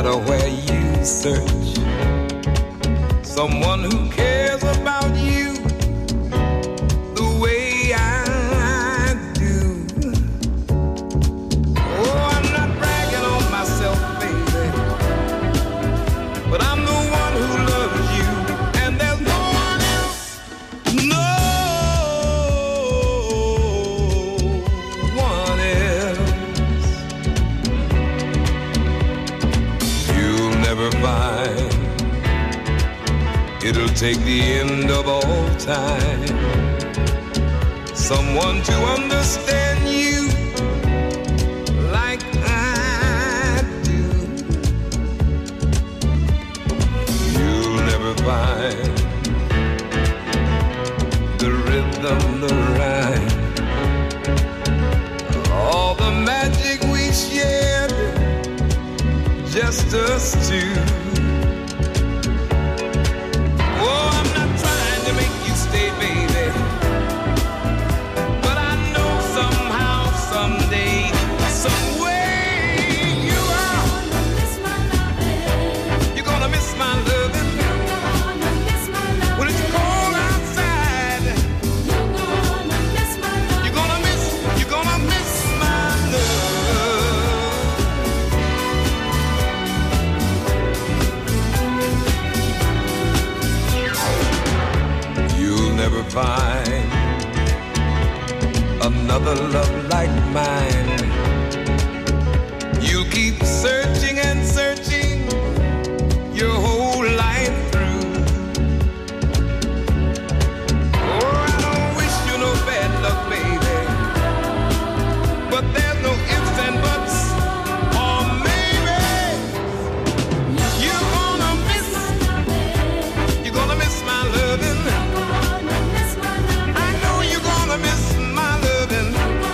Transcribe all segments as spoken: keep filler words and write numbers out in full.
matter where you search, someone who cares about you the way I do. Oh, I'm not bragging on myself, baby, but I'm the one who loves you, and there's no one else, no one else. You'll never find it'll take the end of all time someone to understand you like I do. You'll never find the rhythm, the rhyme, all the magic we shared, just us two. Baby, but I know somehow, someday, some way you are. You're gonna miss my loving. When it's cold outside, you're gonna miss, you're gonna miss my love. You'll never find another love like mine. You'll keep searching and searching your whole life through. Oh, I don't wish you no bad luck, baby, but there's no ifs and buts, or maybe you're gonna miss, you're gonna miss my loving. I know you're gonna miss my loving.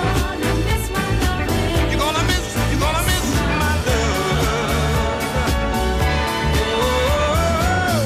You're gonna miss, you're gonna miss my love. Oh,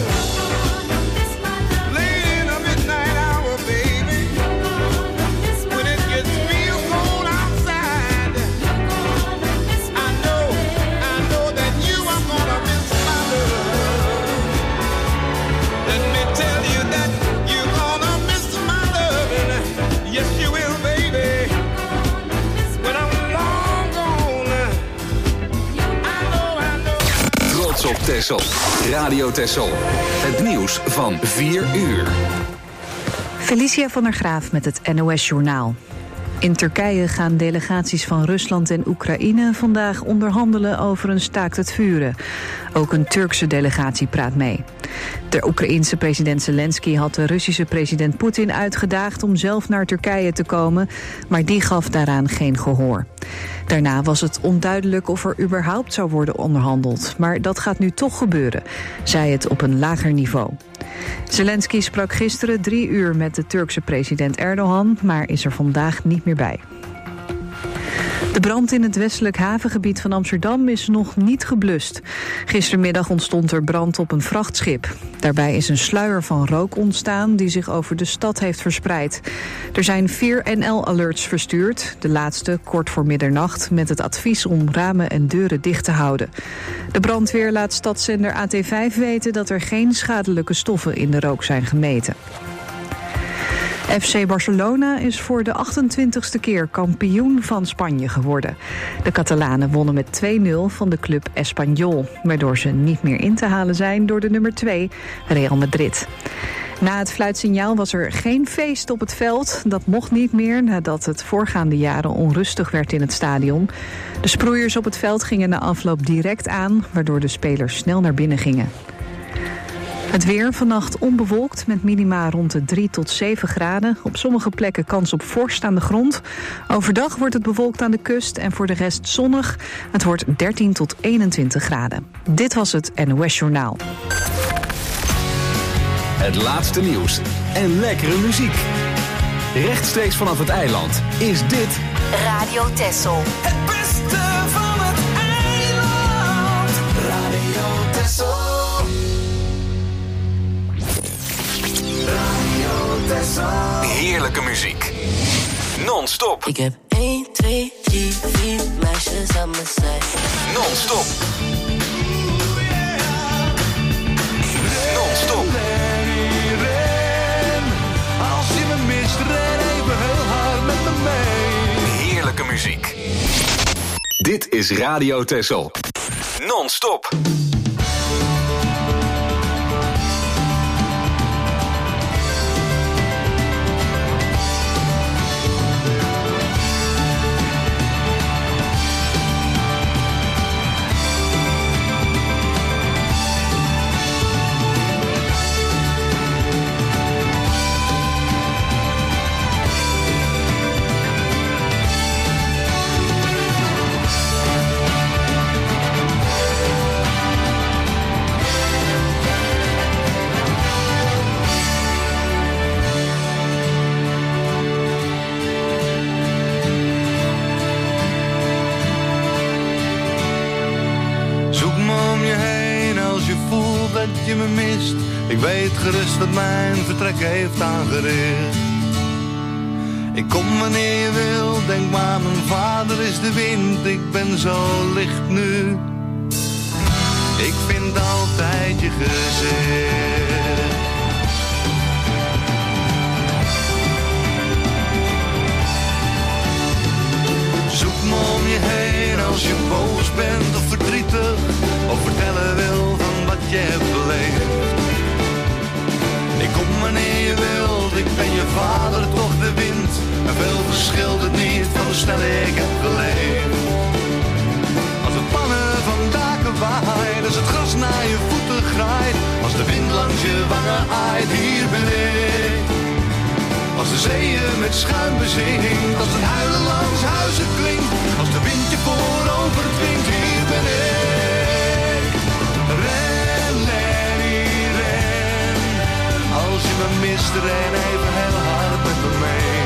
late in the midnight hour, baby, when it gets real cold outside, I know, I know that you are gonna miss my love. Let me tell you that you're gonna miss my loving. Yes, you will, baby. When I'm long gone, I know, I know. Trots op Texel. Radio Texel. Het nieuws van vier uur. Felicia van der Graaf met het N O S-journaal. In Turkije gaan delegaties van Rusland en Oekraïne vandaag onderhandelen over een staakt het vuren. Ook een Turkse delegatie praat mee. De Oekraïense president Zelensky had de Russische president Poetin uitgedaagd om zelf naar Turkije te komen, maar die gaf daaraan geen gehoor. Daarna was het onduidelijk of er überhaupt zou worden onderhandeld, maar dat gaat nu toch gebeuren, zei het op een lager niveau. Zelensky sprak gisteren drie uur met de Turkse president Erdogan, maar is er vandaag niet meer bij. De brand in het westelijk havengebied van Amsterdam is nog niet geblust. Gistermiddag ontstond er brand op een vrachtschip. Daarbij is een sluier van rook ontstaan die zich over de stad heeft verspreid. Er zijn vier N L-alerts verstuurd, de laatste kort voor middernacht, met het advies om ramen en deuren dicht te houden. De brandweer laat stadszender A T vijf weten dat er geen schadelijke stoffen in de rook zijn gemeten. F C Barcelona is voor de achtentwintigste keer kampioen van Spanje geworden. De Catalanen wonnen met twee nul van de club Espanyol, waardoor ze niet meer in te halen zijn door de nummer twee, Real Madrid. Na het fluitsignaal was er geen feest op het veld. Dat mocht niet meer nadat het voorgaande jaren onrustig werd in het stadion. De sproeiers op het veld gingen na afloop direct aan, waardoor de spelers snel naar binnen gingen. Het weer vannacht onbewolkt met minima rond de drie tot zeven graden. Op sommige plekken kans op vorst aan de grond. Overdag wordt het bewolkt aan de kust en voor de rest zonnig. Het wordt dertien tot eenentwintig graden. Dit was het N O S Journaal. Het laatste nieuws en lekkere muziek. Rechtstreeks vanaf het eiland is dit Radio Texel. Het beste van het eiland. Radio Texel. Heerlijke muziek. Non-stop. Ik heb één, twee, drie, vier meisjes aan mijn zij. Non-stop. Dit is Radio Texel. Non-stop. Je me mist, ik weet gerust dat mijn vertrek heeft aangericht. Ik kom wanneer je wil, denk maar mijn vader is de wind. Ik ben zo licht nu, ik vind altijd je gezicht. Zoek me om je heen als je boos bent of verdrietig, of vertellen wil van wat je hebt beleefd. Ik kom wanneer je wilt, ik ben je vader, toch de wind. En veel verschilt het niet van hoe snel ik heb geleefd. Als de pannen van daken waaien, als het gras naar je voeten graait, als de wind langs je wangen aait, hier ben ik. Als de zeeën met schuim bezinkt, als het huilen langs huizen klinkt, als de wind je voorover dwingt, hier ben ik. Ren, Lenny, ren. Als je me mist, ren even heel hard met me mee.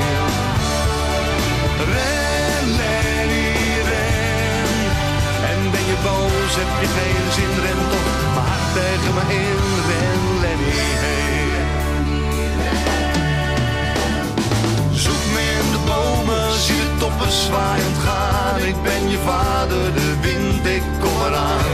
Ren, Lenny, ren. En ben je boos, heb je geen zin, ren toch maar hard tegen me in. Ren, Lenny, hey. Zoek me in de bomen, zie de toppen zwaaiend gaan. Ik ben je vader, de wind, ik kom eraan.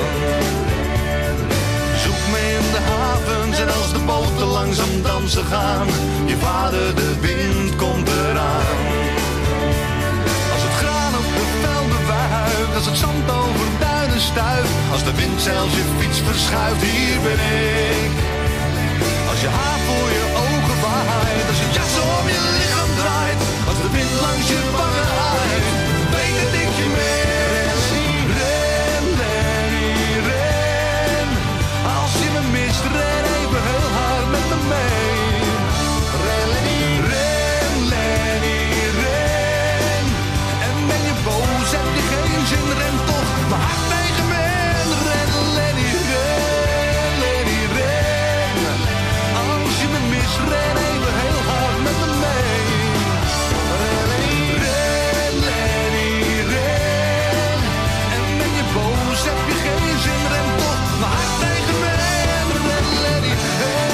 Zoek me in de havens en als de boten langzaam dansen gaan. Je vader, de wind, komt eraan. Als het graan op de velden wuift, als het zand over duinen stuift, als de wind zelfs je fiets verschuift, hier ben ik. Als je haar voor je ogen waait, als je jas om je lichaam draait, als de wind langs je wangen aait, weet dat ik je mis. Ren, Lenny, ren. Als je me mist, ren even heel hard met me mee. Ren, Lenny, ren, Lenny, ren. En ben je boos, heb je geen zin, ren toch maar hard tegen me. Ren, Lenny, ren, Lenny, ren. Als je me mist, ren even heel hard met me mee. Ren, ren, Lenny, ren. En ben je boos, heb je geen zin, ren toch maar hard tegen me. Ren, Lenny, hey.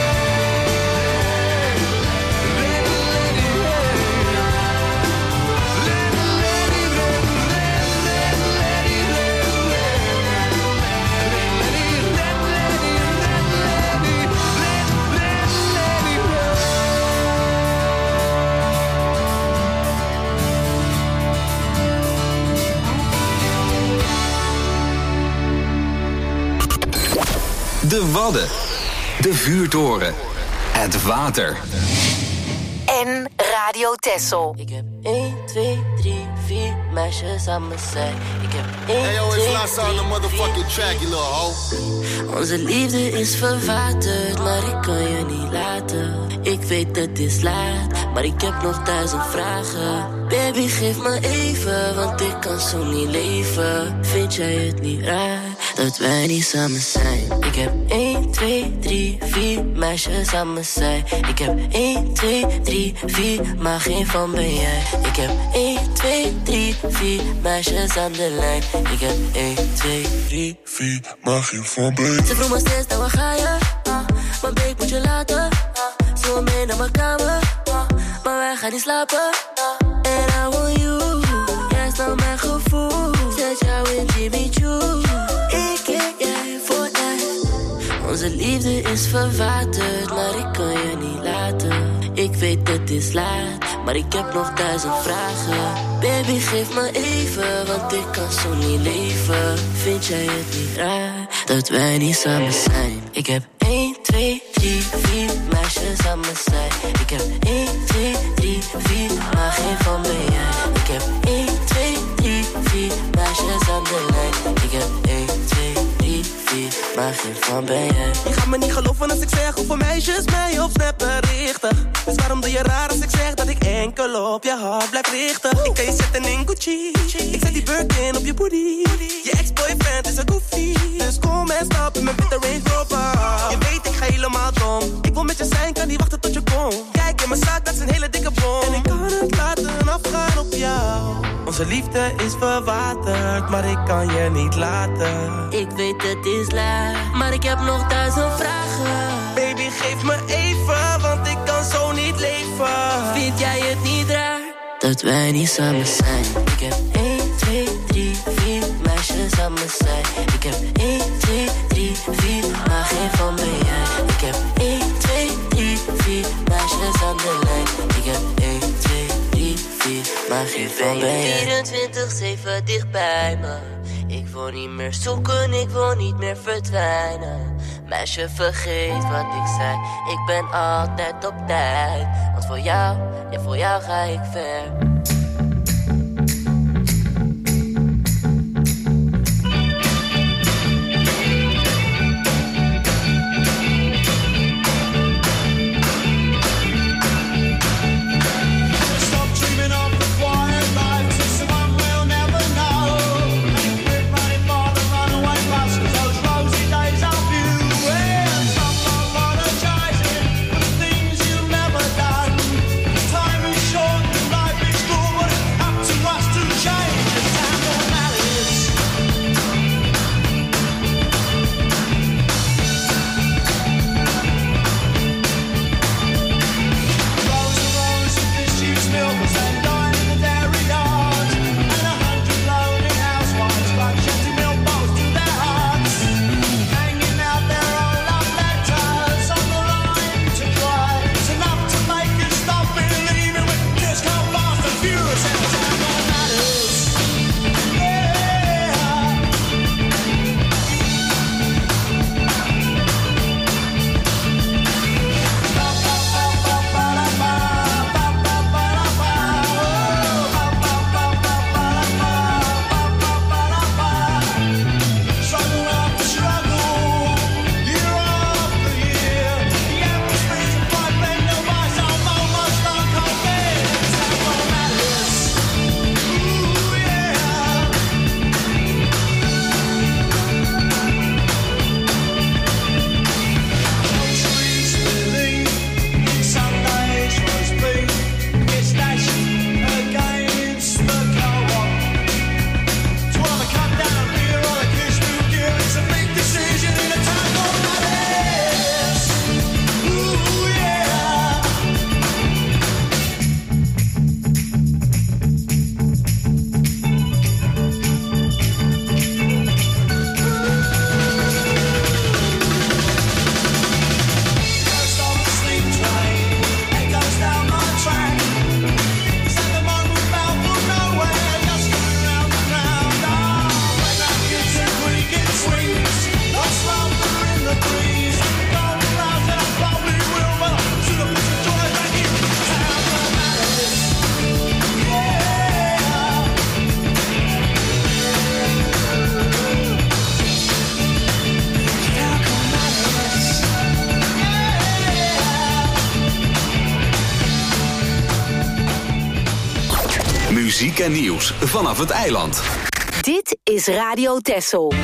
Ren, Lenny, hey. Ren, Lenny, ren, ren, ren, Lenny, ren, ren. Ren, Lenny, ren, Lenny, ren, Lenny, ren, ren, Lenny, ren. De Wadden. De Vuurtoren. Het water. En Radio Texel. Ik heb één, twee, drie, vier meisjes aan mijn zij. Ik heb één, Hey yo, it's twee, Lassa on the drie, motherfucking vier, track, you little hoe. Onze liefde is verwaterd, maar ik kan je niet laten. Ik weet het is laat, maar ik heb nog duizend vragen. Baby, geef me even, want ik kan zo niet leven. Vind jij het niet raar dat wij niet samen zijn? Ik heb één, twee, drie, vier meisjes aan mijn zij. Ik heb één, twee, drie, vier, maar geen van ben jij. Ik heb één, twee, drie, vier meisjes aan de lijn. Ik heb één, twee, drie, vier, maar geen van ben jij. Ze vroeg me steeds, nou waar ga je? Uh, maar babe, moet je laten. Uh, Zo mee naar mijn kamer. Uh, maar wij gaan niet slapen. Uh, And I want you. Jij is nou mijn gevoel. Zet jou in Jimmy Choo. Ik en jij voor echt. Onze liefde is verwaterd, maar ik kan je niet laten. Ik weet het is laat, maar ik heb nog duizend vragen. Baby, geef me even, want ik kan zo niet leven. Vind jij het niet raar, dat wij niet samen zijn? Ik heb één, twee, drie, vier meisjes aan mijn zij. Ik heb één, twee, drie, vier, maar geen van ben jij. Ik heb één, twee, drie, vier meisjes aan de lijn. Ik heb één, twee, drie, vier, maar geen van ben jij. Je gaat me niet geloven als ik zeg hoeveel meisjes mij op Snap berichten. Dus waarom doe je raar als ik zeg dat ik enkel op je hart blijf richten? Ik kan je zetten in Gucci, ik zet die Birkin op je booty. Je ex-boyfriend is een goofy, dus kom en stap in mijn witte Range Rover. Je weet ik ga helemaal dom, ik wil met je zijn, kan niet wachten tot je komt. Kijk in mijn zak, dat is een hele dikke bom. En ik kan het laten afgaan op jou. Onze liefde is verwaterd, maar ik kan je niet laten. Ik weet het is laat, maar ik heb nog duizend vragen. Baby, geef me even, want ik kan zo niet leven. Vind jij het niet raar, dat wij niet samen zijn? Ik heb één, twee, drie, vier meisjes aan mijn zij. Ik heb één, twee, drie, vier, maar geen van ben jij. Ik heb één, twee, drie, vier meisjes aan de lijn. Ik heb één, twee, drie, vier, maar geen van ben jij. vierentwintig zeven dicht bij me. Ik wil niet meer zoeken, ik wil niet meer verdwijnen. Meisje, vergeet wat ik zei. Ik ben altijd op tijd. Want voor jou, ja voor jou ga ik ver. Muziek en nieuws vanaf het eiland. Dit is Radio Texel.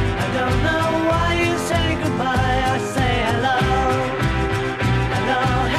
Hello,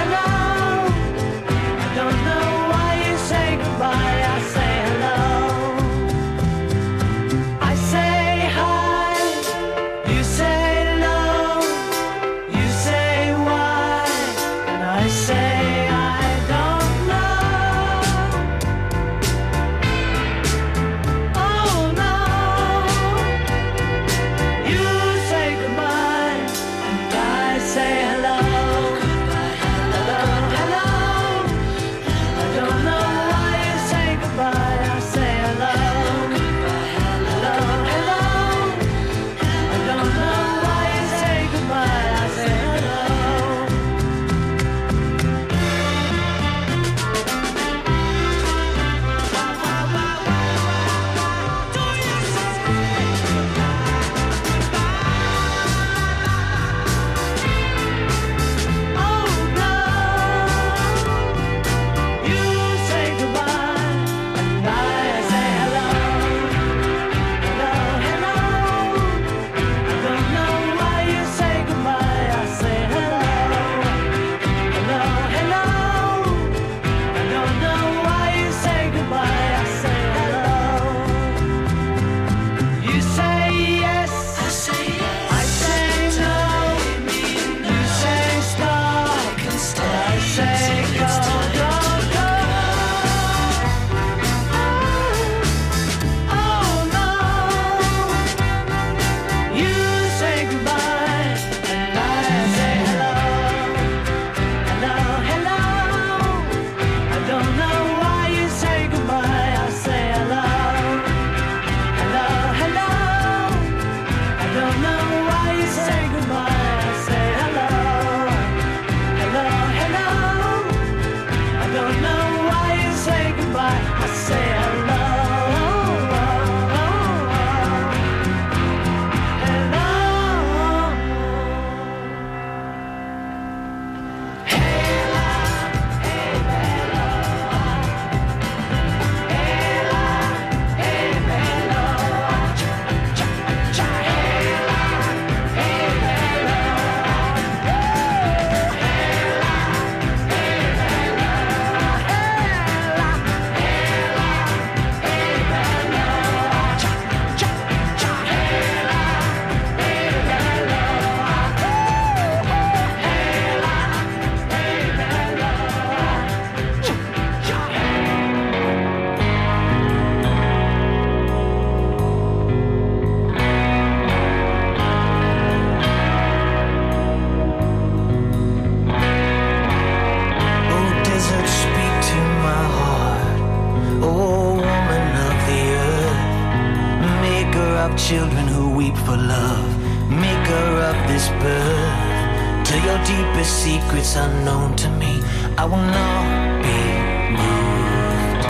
children who weep for love, maker of this birth. Till your deepest secrets unknown to me, I will not be moved.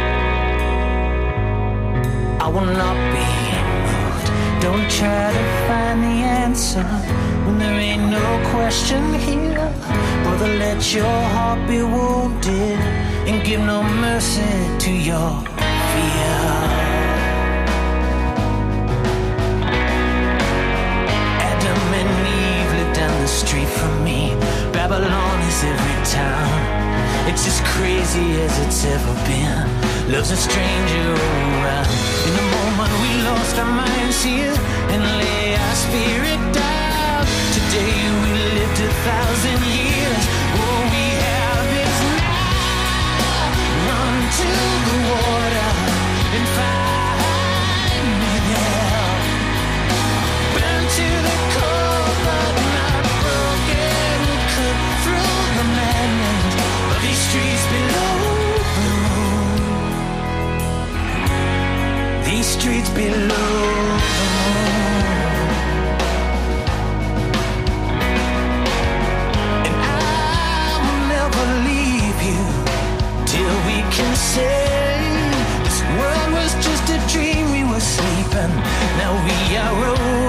I will not be moved. Don't try to find the answer when there ain't no question here. Brother, let your heart be wounded and give no mercy to your fear. Adam and Eve lived down the street from me. Babylon is every town. It's as crazy as it's ever been. Love's a stranger all around. In the moment we lost our minds here and lay our spirit down. Today we lived a thousand years. All we have is now. Run to the water and find me there. Burn to the core but not broken. Cut through the madness of these streets below the moon. These streets below the moon. And I will never leave you till we can say this world was just a dream. We were sleeping, now we are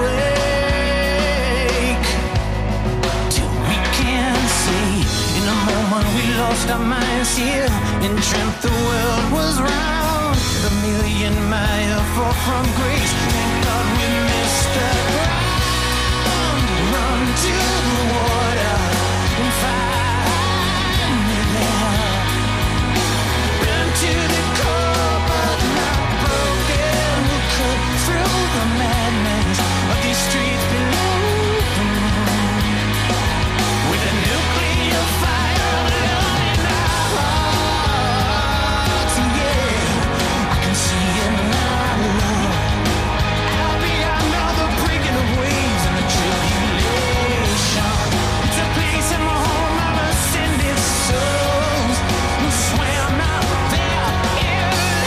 awake. Till we can see. In a moment we lost our minds here and dreamt the world was round. A million miles far from grace. Thank God we missed the ground. Run to the water and find me there. Burn to the core but not broken. We'll cut through the madness of these streets below the moon. With a nuclear fire of love in our hearts, yeah. I can see it now, love. Out beyond all the breaking of waves and the tribulation. It's a place in my home of ascended souls who swam out there in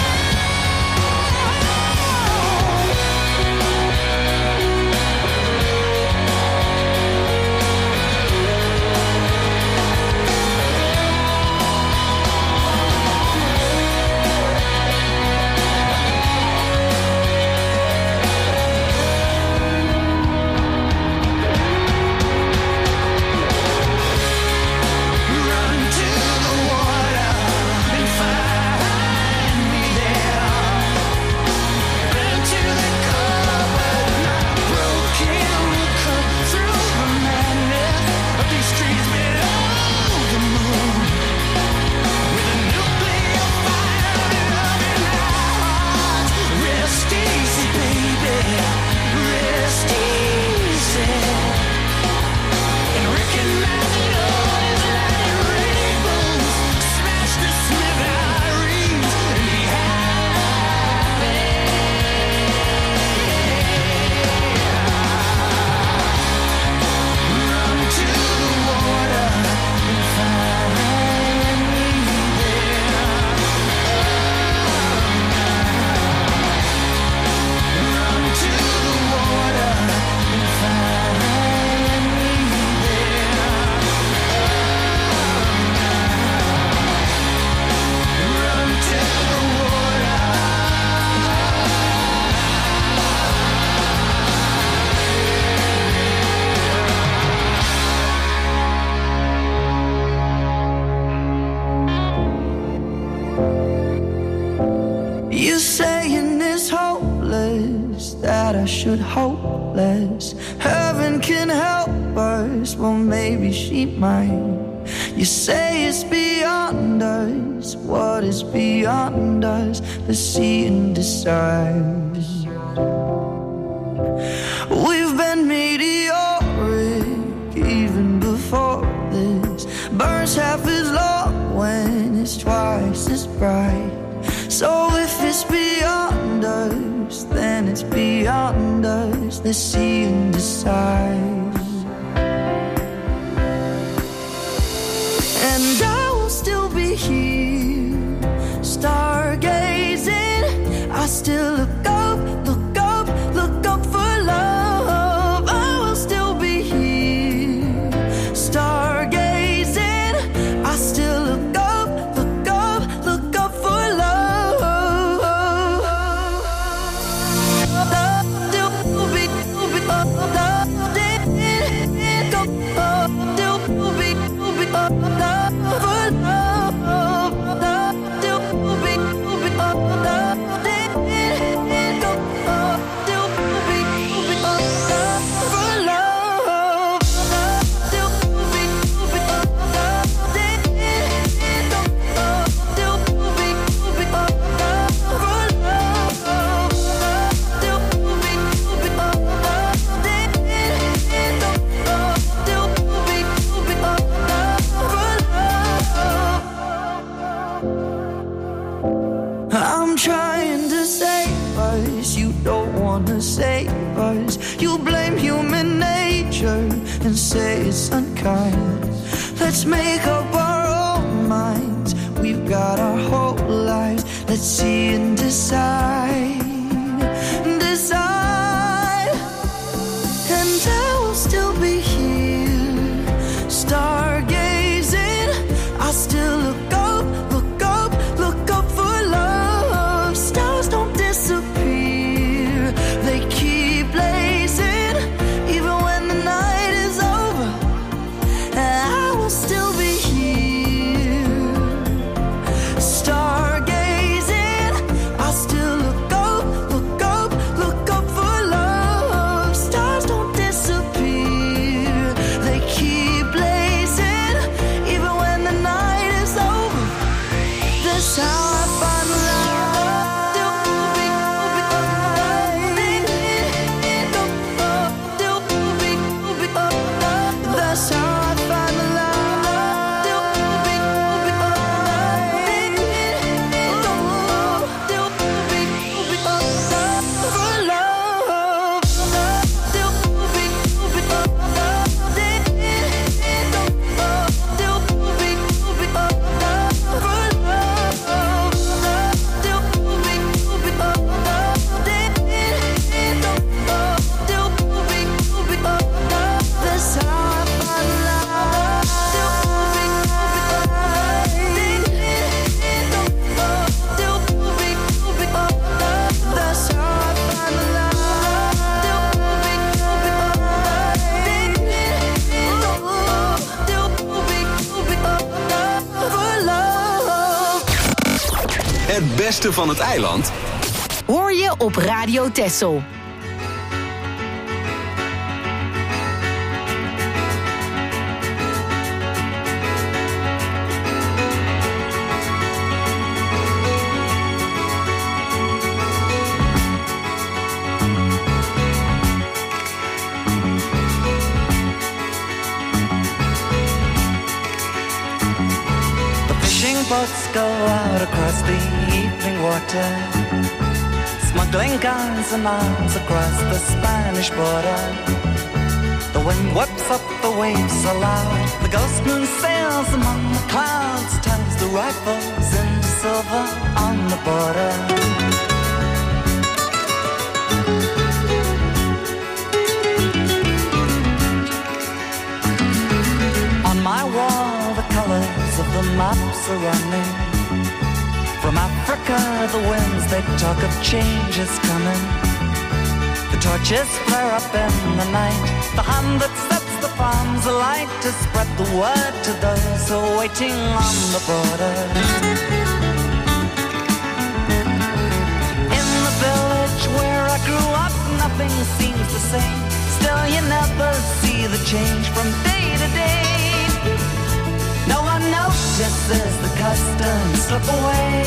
run to the water and find me there. Burn to the core but not broken. We'll cut through the madness of these streets below the moon. With a nuclear fire of love in our hearts. Rest easy, baby. Rest easy. And recognize it all is like rainbows. Smash the smithereens and be happy. Run to the water and find me there. Run to the water and find me there. Run to the water. You saying it's hopeless, that I should hope less. Heaven can help us, well maybe she might. You say it's beyond us, what is beyond us? Let's see and decide. We've been meteoric even before this. Burns half as long when it's twice as bright. So if it's beyond us, then it's beyond us. Let's see and decide. And I will still be here, stargazing. I still look up, look up, look up you blame human nature and say it's unkind. Let's make up our own minds. We've got our whole lives. Let's see and decide. Decide. And I will still be here, stargazing. I'll still look up, look up, look up for love. Stars don't disappear, they keep blazing, even when the night is over. And I will still be here, stargazing. I'll still look up, look up, look up for love. Stars don't disappear, they keep blazing, even when the night is over. That's how I find love. That's how I find Het beste van het eiland hoor je op Radio Texel. Boats go out across the evening water, smuggling guns and arms across the Spanish border. The wind whips up the waves aloud, the ghost moon sails among the clouds, turns the rifles into silver on the border. On my wall the colors of the maps are running. From Africa the winds, they talk of change is coming. The torches flare up in the night, the hand that sets the farms alight to spread the word to those who are waiting on the border. In the village where I grew up, nothing seems the same. Still you never see the change from day to day. No one notices the customs slip away.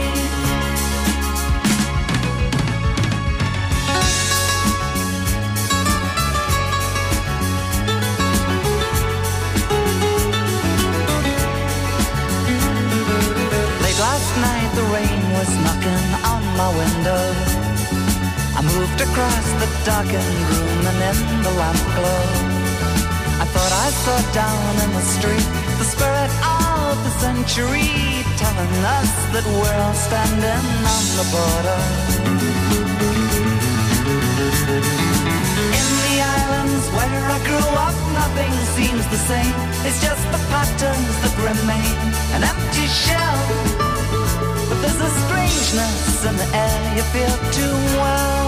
Late last night the rain was knocking on my window. I moved across the darkened room and in the lamp glow I thought I saw down in the street the spirit of the century, telling us that we're all standing on the border. In the islands where I grew up, nothing seems the same. It's just the patterns that remain, an empty shell. But there's a strangeness in the air you feel too well.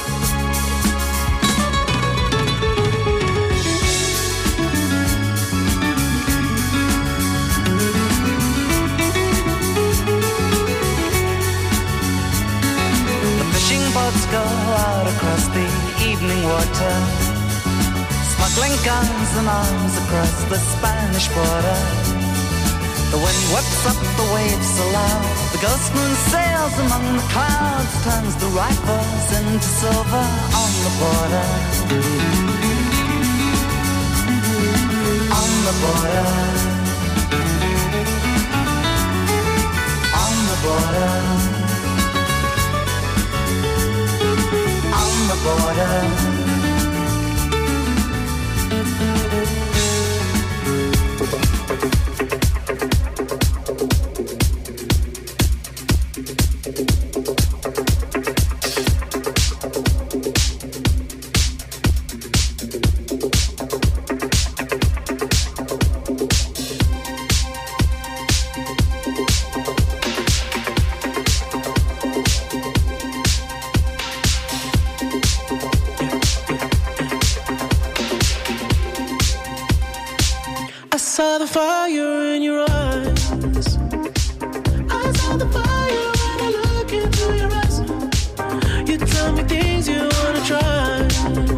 Boats go out across the evening water, smuggling guns and arms across the Spanish border. The wind whips up the waves aloud, the ghost moon sails among the clouds, turns the rifles into silver on the border. On the border. On the border. On the border. us. I saw the fire when I look into your eyes. You tell me things you wanna try.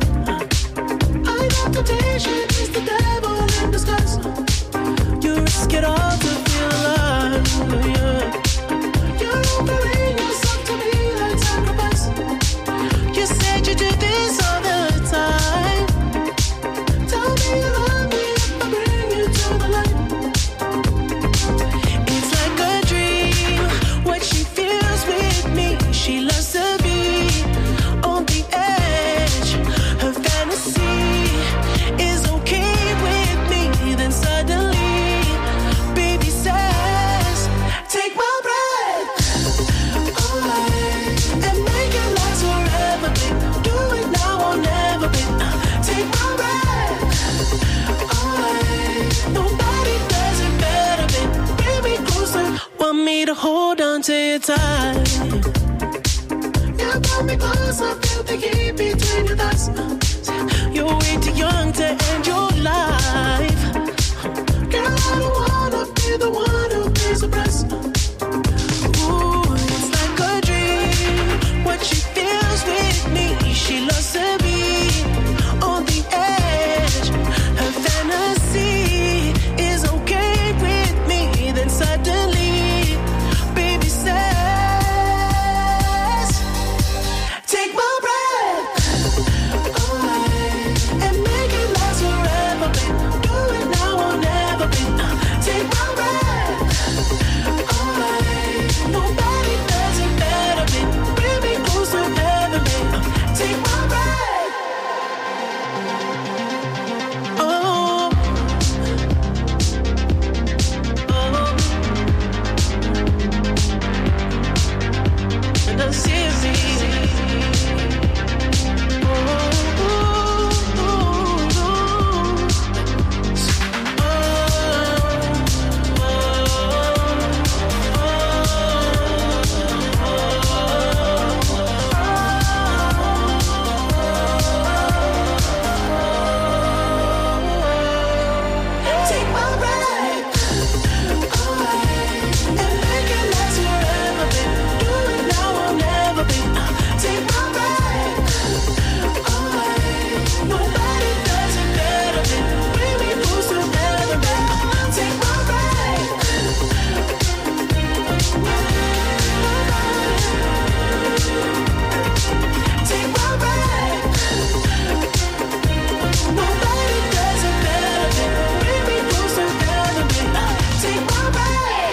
I know temptation is the devil in disguise. You risk it all to feel alive. Yeah. You're offering yourself to me like sacrifice. You said you do this all the time. Tell me you love me if I bring you to the light. It's like a dream, what she feels with me. She loves to be on the edge. Her fantasy is okay with me. Then suddenly, baby says, take my breath away and make it last forever, babe. Do it now or never, babe. Take my breath away. Nobody does it better, babe. Bring me closer, want me to hold on to you tight. You pull me closer, feel the heat between your thighs. You're way too young to end your life. Girl, I don't wanna be the one who pays the price. Ooh, it's like a dream, what she feels with me. She loves to be on the edge. Her fantasy is okay with me. Then suddenly, baby says, take my breath away and make it last forever, babe. Do it now or never, babe. Take my breath away. Nobody does it better, babe. Bring me closer, never, babe. Take my breath. Oh, oh, and I see me. Take my breath away and make it last forever, babe. Do it now or never, babe. Take my breath away. Nobody does it better, babe. Bring me closer, never, babe. Take my breath. Take my breath. Nobody does it better, babe. Bring me closer, never, babe. Take my breath.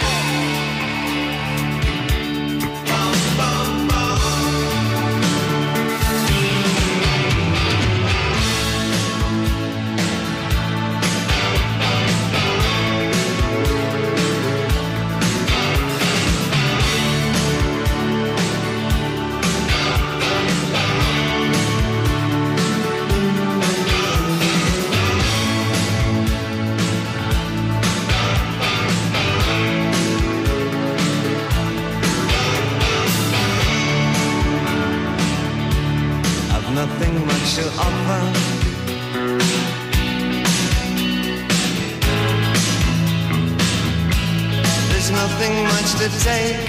I've nothing much to offer. There's nothing much to take.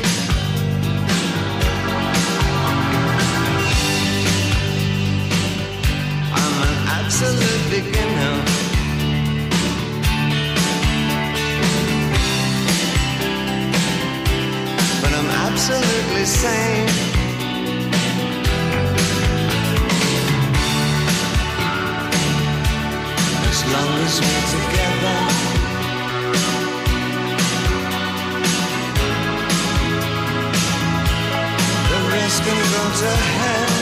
I'm an absolute beginner. But I'm absolutely sane. As long as we're together, the rest can go to hell.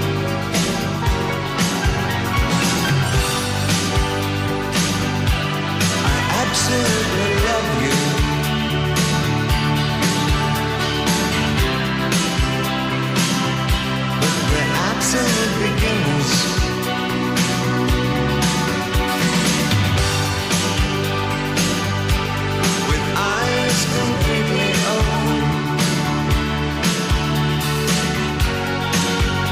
I absolutely love you. But we're absolute beginners. With eyes completely open,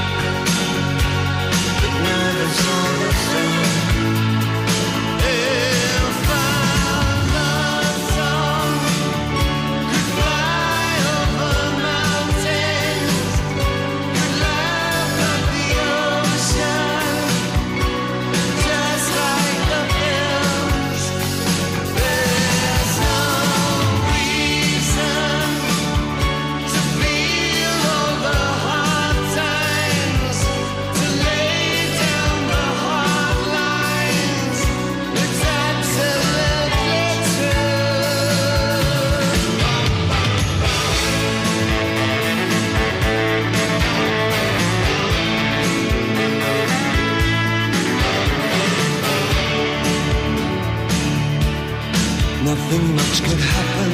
could happen.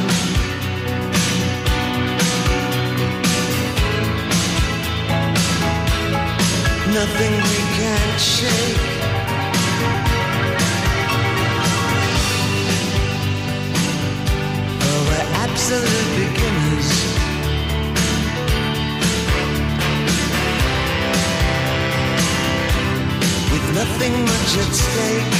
Nothing we can't shake. Oh, we're absolute beginners. With nothing much at stake.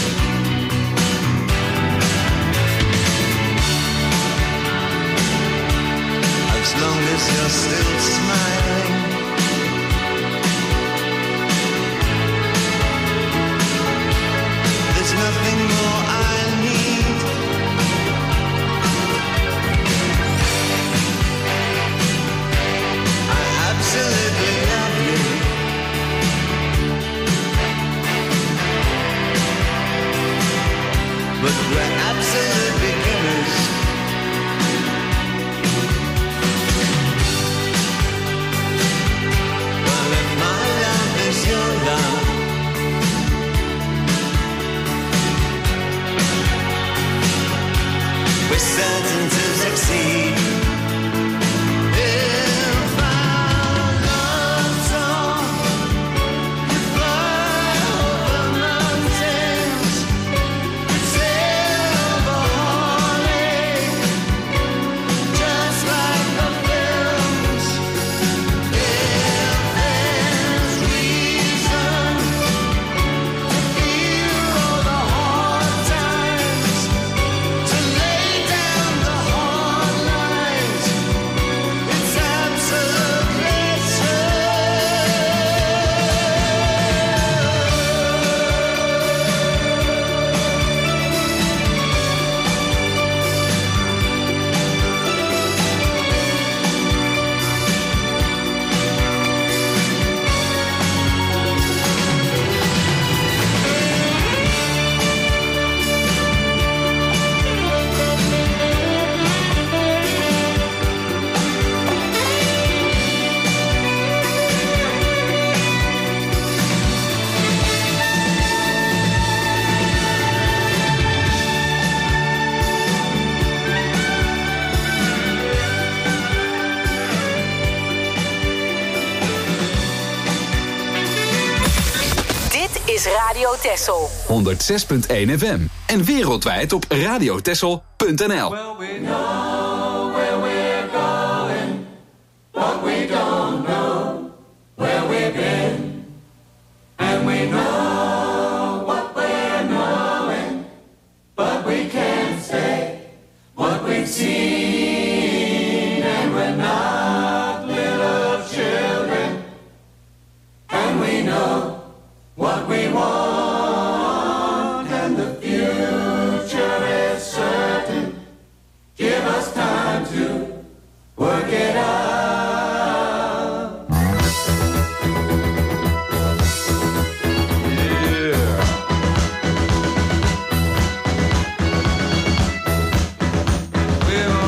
As long as you're still smiling. There's nothing more I need. I absolutely love you. But we're absolute beginners. Well, if my love is your love, we're certain to succeed. If our love song could fly over mountains, could sail over Hawley, just like the films. If there's reason to feel all the hard times, to lay down the hard lines, it's absolutely true. Dit is Radio Texel. honderdzes punt één F M. En wereldwijd op radiotexel punt n l. Well, we know where we're going, but we don't know where we've been. And we know what we're knowing, but we can't say what we've seen. And we're not little children, and we know what we want, and the future is certain. Give us time to work it out. Yeah. We're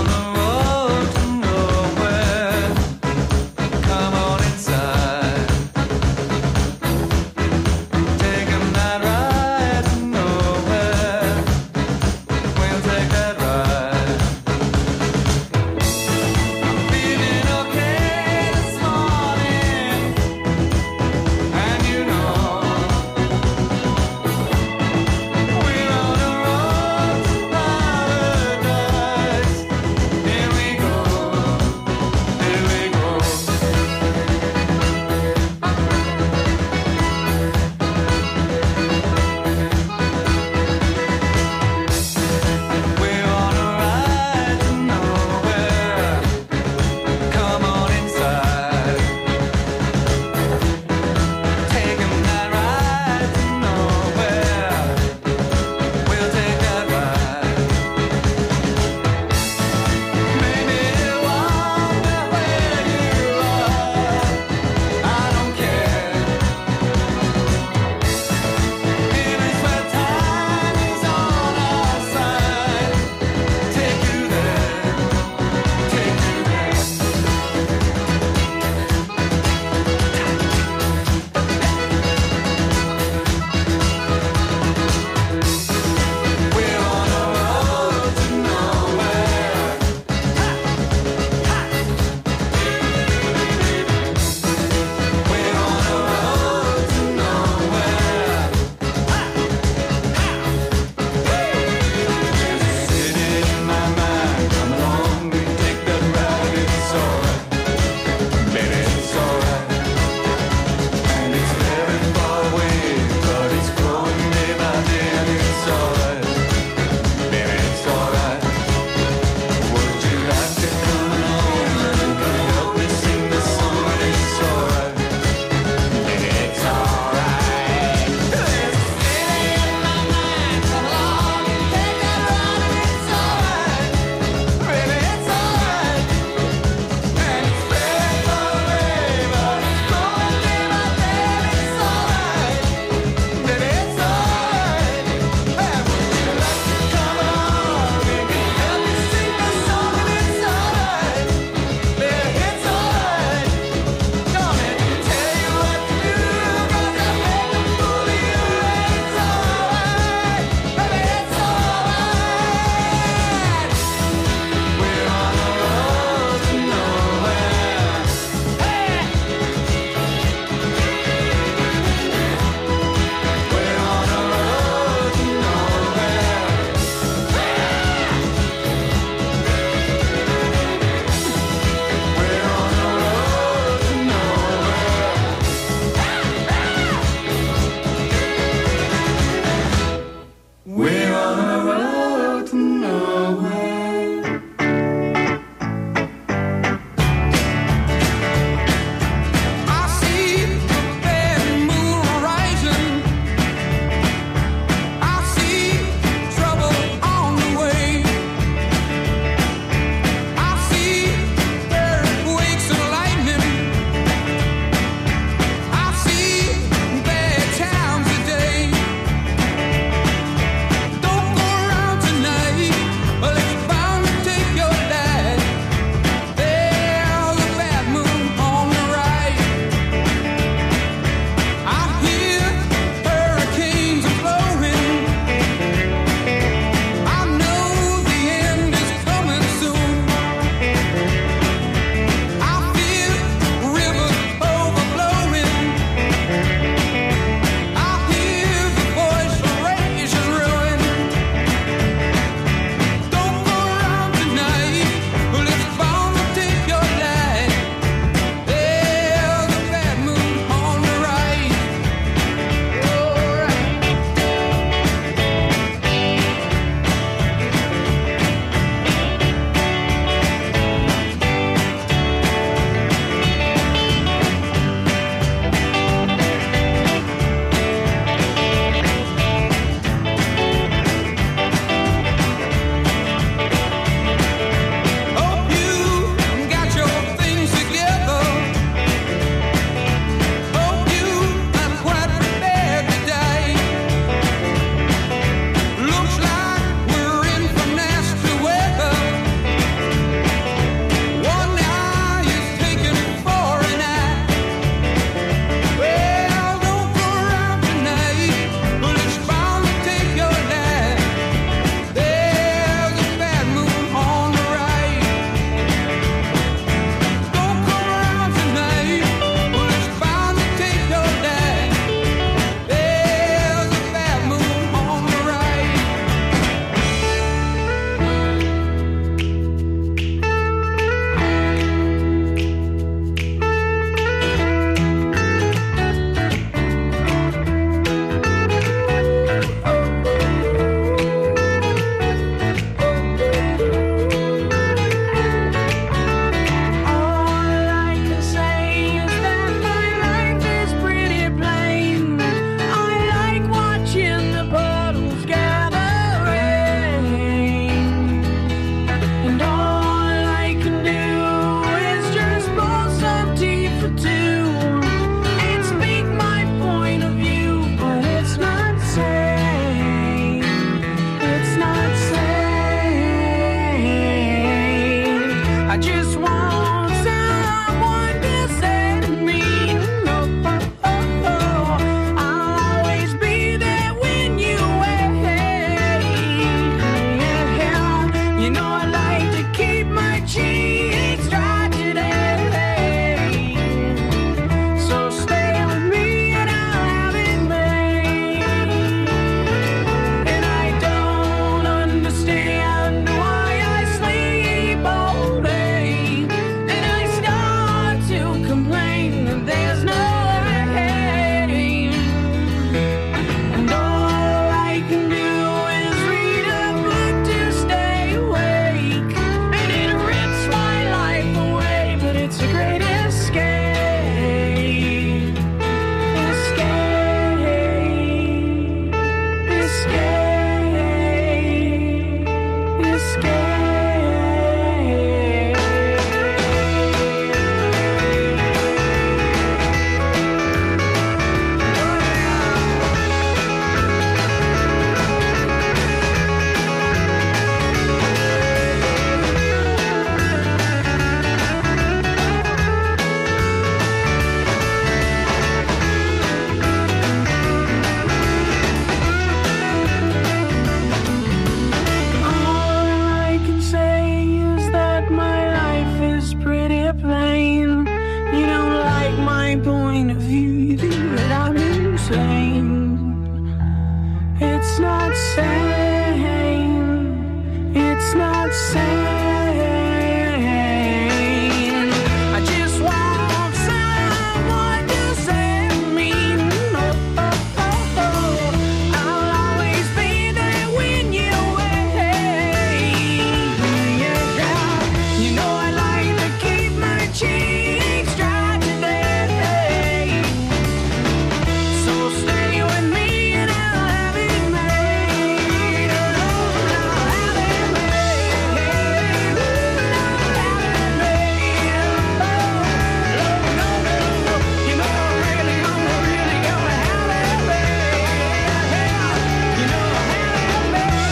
cheeks dry today. So stay with me and I'll have it made. Oh, I'll have it made. I'll have it made. Oh, no, no, no. You know I'm really, I'm really gonna have it made. You know I'll have it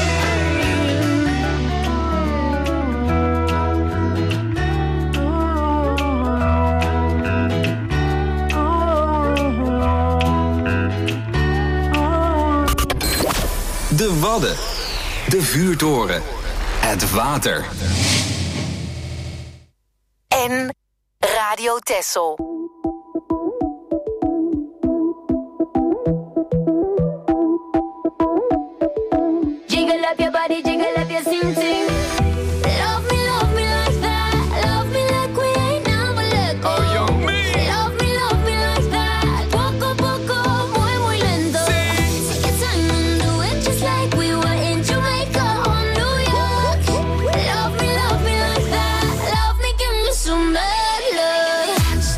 De Wadden. De vuurtoren. Het water. En Radio Texel. Jiggle up your body, jiggle up your sing sing. Love me, love me like that. Love me like we ain't never let go. Oh, yo, me. Love me, love me like that. Poco, poco, muy, muy lento. Take your time and do it just like we were in Jamaica or New York. Love me, love me like that. Love me, give me some bad love.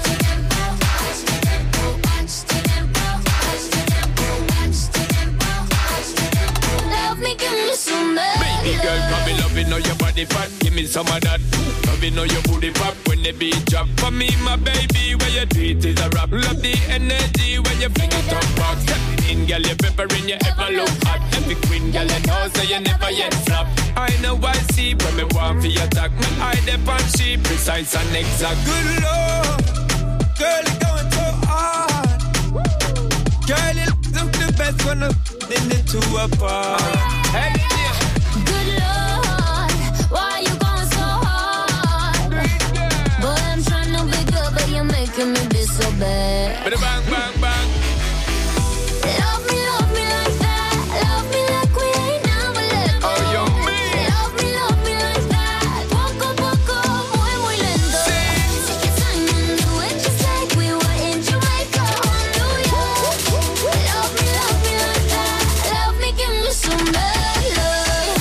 Love me, give me some bad love. Baby girl, come me love it, know your body fat. Give me some of that. Love it, know your booty pop when the beat drop. For me, my baby, where you treat is a rap. Love the energy when you fling it up back. Step in, girl, you peppering, you ever look hot. Every queen, girl, you know, so you never yet flop. I know I see when me want for your attack. Me eye dep on she precise and exact. Good lord, girl, you going so hard. Girl, you look the best when I'm in the two apart. Hey, yeah. Good Lord, why you going so hard? Boy, I'm trying to be good, but you're making me be so bad. Bada bang, bang, bang. Love me, love me like that. Love me like we ain't never let go. Oh, yo, me. Love me, love me like that. Poco, poco, muy, muy lento. Take your time and do it just like we were in Jamaica or New York. Love me, love me like that. Love me, give me some bad love.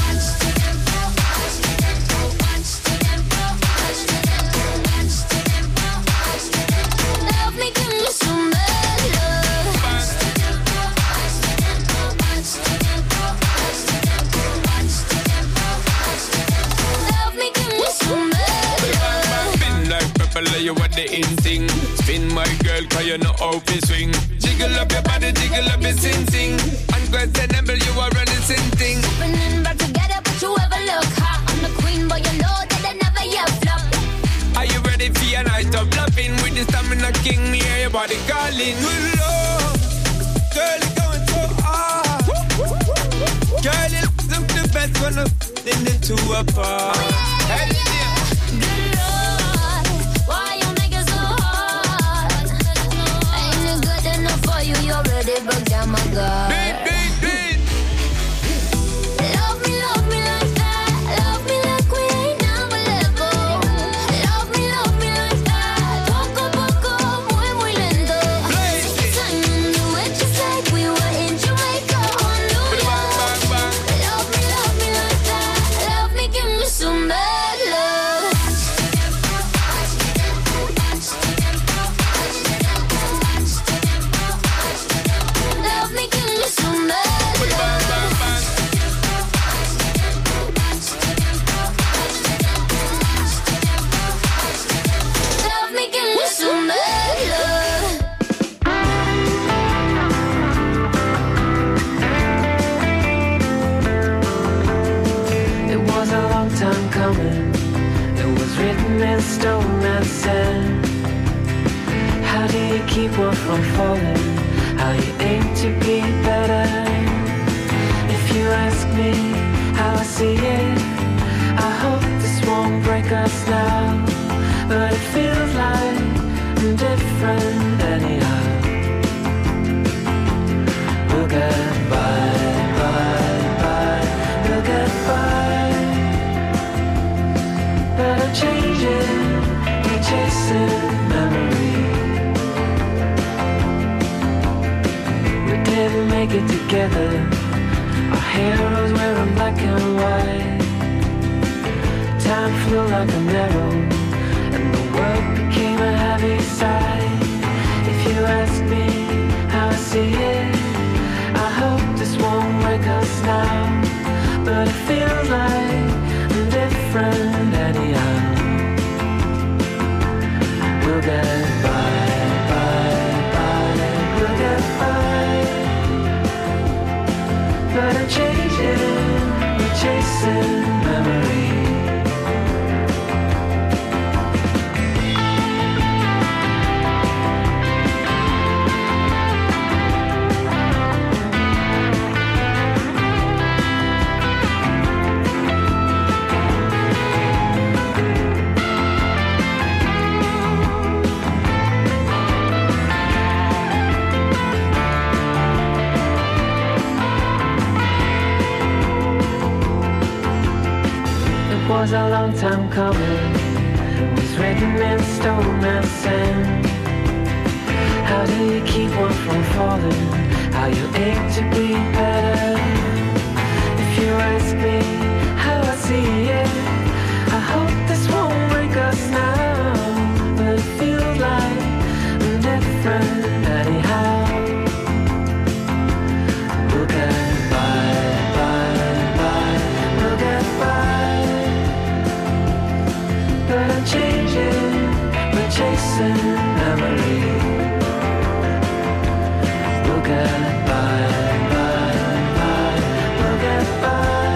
Love me, give me some bad love. Love me, give me some bad love. Spin like pepper, you what the in thing. Spin my girl, cause you know how to swing. Jiggle up your body, jiggle up your sing sing. Unquestionable, you are running sin thing. Opening back together, but you ever look hot. I'm the queen, but you know that I never yet flop. Are you ready for your night of loving? With the stamina king, me hear your body calling. Good lord, girl, you going so hard. Girl, you look the best when I'm in the two apart. Hey, yeah. Good Lord, why you make it so hard? Ain't it good enough for you? You already broke down my guard. Beat, beat, beat. Love me, love me like that. Love me like we ain't never let go. Love me, love me like that. Poco, poco, muy, muy lento. Take your time and do it just like we were in Jamaica or New Bada bang, York. bang, bang. Love me, love me like that. Love me, give me some bad love. Love me, give me some bad Bada bang, bang, bang. Love me, give me some bad love. It was a long time coming. It was written in stone that said, how do you keep one from falling? How you aim to be better? If you ask me how I see it, I hope this won't break us now. But it feels like I'm different anyhow. We'll get by, by, by. We'll get by. Better changing, we chasing memory. We didn't make it together. Our heroes wearing black and white. Time flew like an arrow, and and the world became a heavy sigh. If you ask me how I see it, I hope this won't wake us now, but it feels like I'm different anyhow. We'll get by, by, by, we'll get by, but I'm changing, we're chasing memory. Was a long time coming, it was written in stone and sand. How do you keep one from falling? How you aim to be better? If you ask me how I see it, I hope this won't break us now, but it feels like I'm different anyhow. We'll get by, by, by, we'll get by. But I'm changing, we're chasing memory. We'll get by, by, by, we'll get by.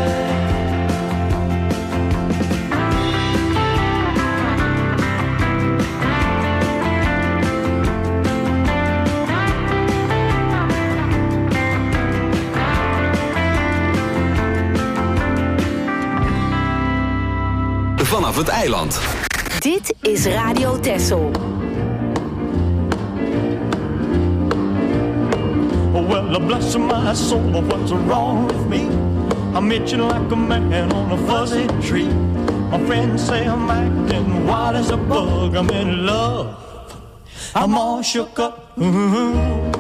Vanaf het eiland. Dit is Radio Texel. Well, bless my soul, what's wrong with me? I'm itching like a man on a fuzzy tree. My friends say I'm acting wild as a bug. I'm in love, I'm all shook up. Mm-hmm.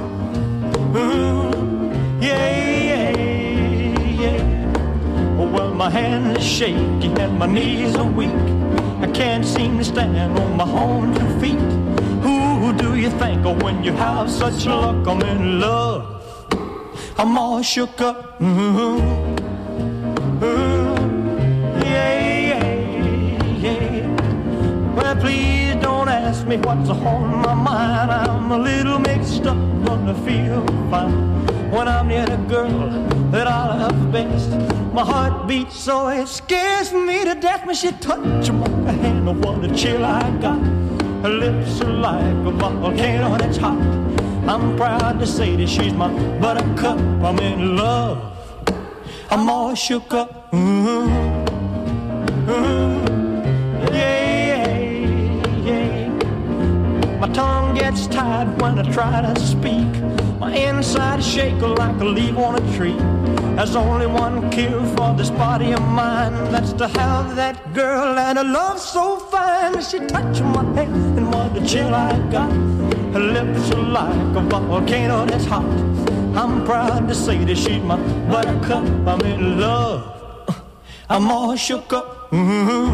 Mm-hmm. Yeah, yeah, yeah. Well, my hand is shaky and my knees are weak. I can't seem to stand on my own two feet. Who do you think of when you have such luck? I'm in love, I'm all shook up. Mm-hmm. Mm-hmm. Yeah, yeah, yeah. Well, please don't ask me what's on my mind. I'm a little mixed up, but I feel fine when I'm near the girl that I love best. My heart beats so it scares me to death when she touches my hand. Oh, what a chill I got. Her lips are like a volcano that's hot. I'm proud to say that she's my buttercup. I'm in love, I'm all shook up. Mm-hmm. Mm-hmm. Yeah, yeah, yeah. My tongue gets tied when I try to speak. My inside shake like a leaf on a tree. There's only one cure for this body of mine, that's to have that girl and a love so fine. She touched my head and what a chill I got. Her lips are like a volcano that's hot. I'm proud to say that she's my buttercup. I'm in love, I'm all shook up. Mm-hmm.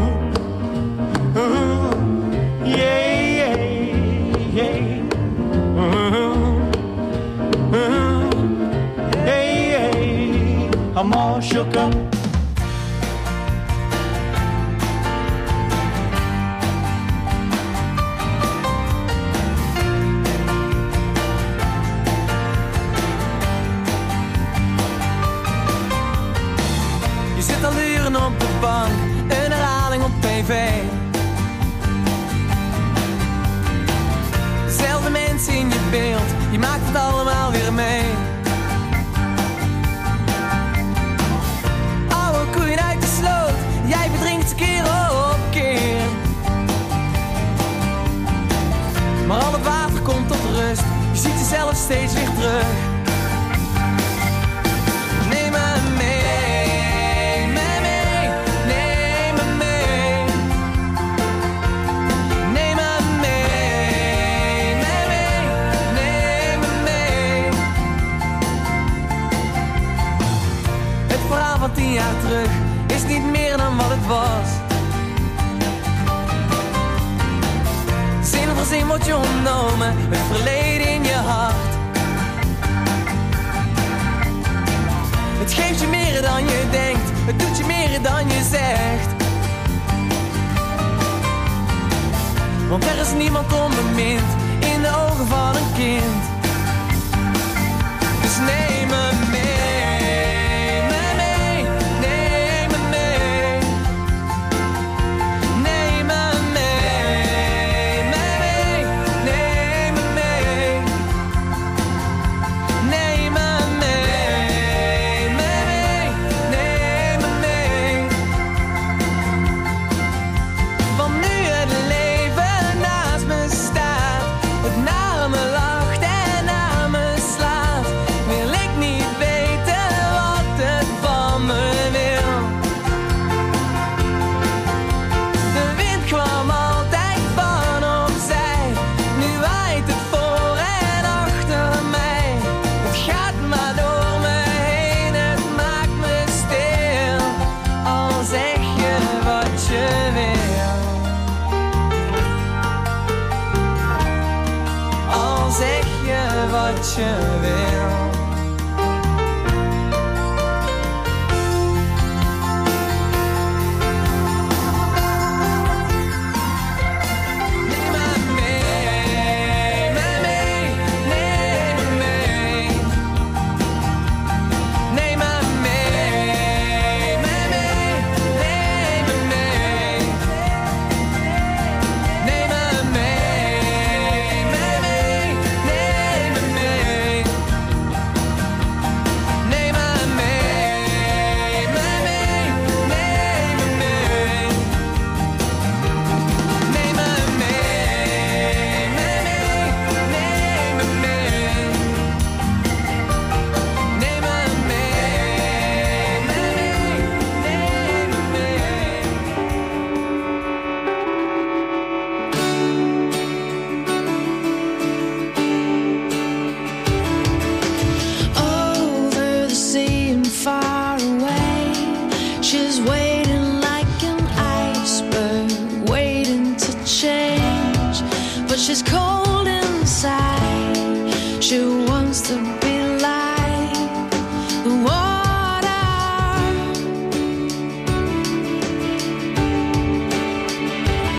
Mm-hmm. Yeah, yeah, yeah. Mm-hmm. Mm-hmm. Yeah, yeah. I'm all shook up. Op de bank, een herhaling op tv. Dezelfde mensen in je beeld, je maakt het allemaal weer mee. Oude koeien uit de sloot, jij verdrinkt ze keer op keer. Maar al het water komt tot rust, je ziet jezelf steeds weer terug. Neem me mee. Tien jaar terug is niet meer dan wat het was. wordt je ontnomen, het verleden in je hart. Het geeft je meer dan je denkt, het doet je meer dan je zegt. Want er is niemand onbemind in de ogen van een kind. Dus neem me mee, me mee, neem me mee. Neem me mee, me mee, neem me mee. Neem me mee, me mee, neem me mee. Want nu het leven naast me staat, het naar me lacht en naar me slaat, wil ik niet weten wat het van me wil. De wind kwam altijd van opzij, nu waait het voor en achter mij. Het gaat maar door me heen, het maakt me stil. Al zeg je wat je wil, al zeg je wat je wil. Neem me mee, me mee, neem me mee. Neem me mee, me mee, neem me mee. Neem me mee, me mee, neem me mee. Neem me mee, me mee, neem me mee. Neem me mee, me mee, neem me mee. Neem me mee, me Over the sea and far away, she's waiting like an iceberg, waiting to change. But she's cold